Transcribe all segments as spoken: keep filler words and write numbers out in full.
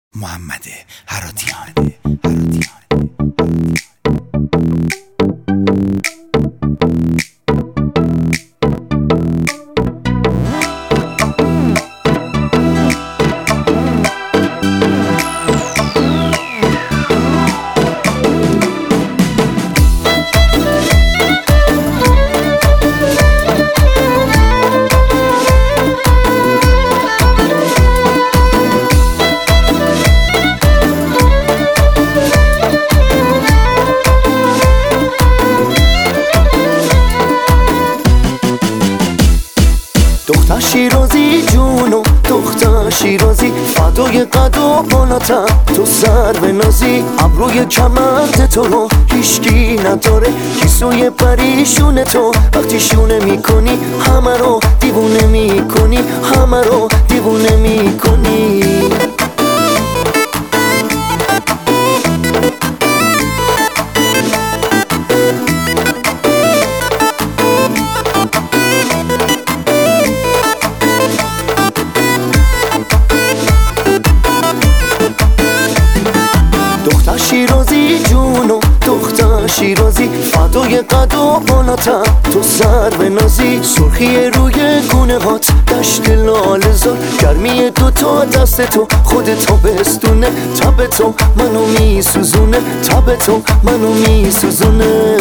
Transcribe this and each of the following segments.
محمد هراتیان. دختر شیرازی جونو دختر شیرازی فدای قد و بالاتر تو سر به نازی ابروی کمند تو رو هیشکی نداره کیسوی پریشون تو وقتی شونه میکنی همه رو دیوونه میکنی همه رو دیوونه میکنی دختر شیرازی جونو دختر شیرازی فدای قد و بالاتر تو سر به نازی سرخی روی گونه هات دشت لال زار گرمی دوتا دست تو خودتو بستونه تب تو منو میسوزونه تب تو منو میسوزونه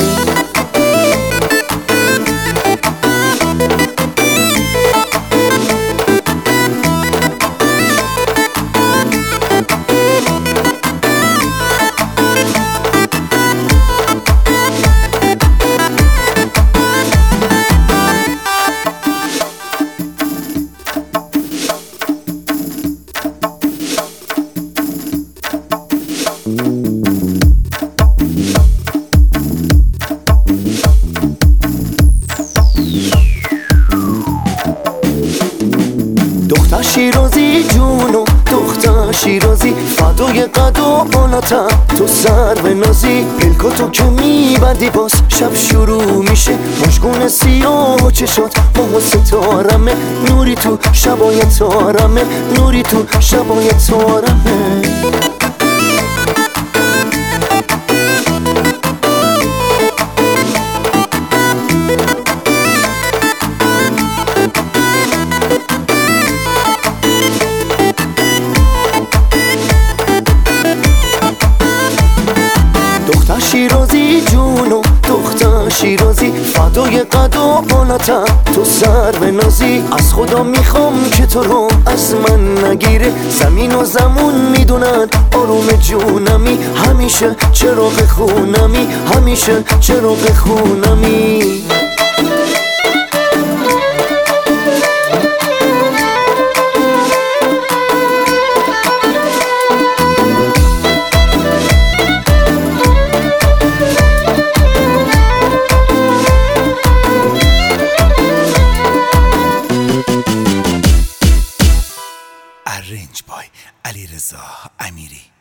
دختر شیرازی جونو دختر شیرازی فدای قد و بالاتر تو سر به نازی پلکاتو که میبندی باز شب شروع میشه مشگون سیاه و چشات با ستارمه نوری تو شبای تارمه نوری تو شبای تارمه دختر شیرازی جونو دختر شیرازی فدای قد و بالاتر تو سر به نازی از خدا میخوام که تو رو از من نگیره زمین و زمون میدونن آروم جونمی همیشه چراغ خونمی همیشه چراغ خونمی ارنج بای علیرضا امیری.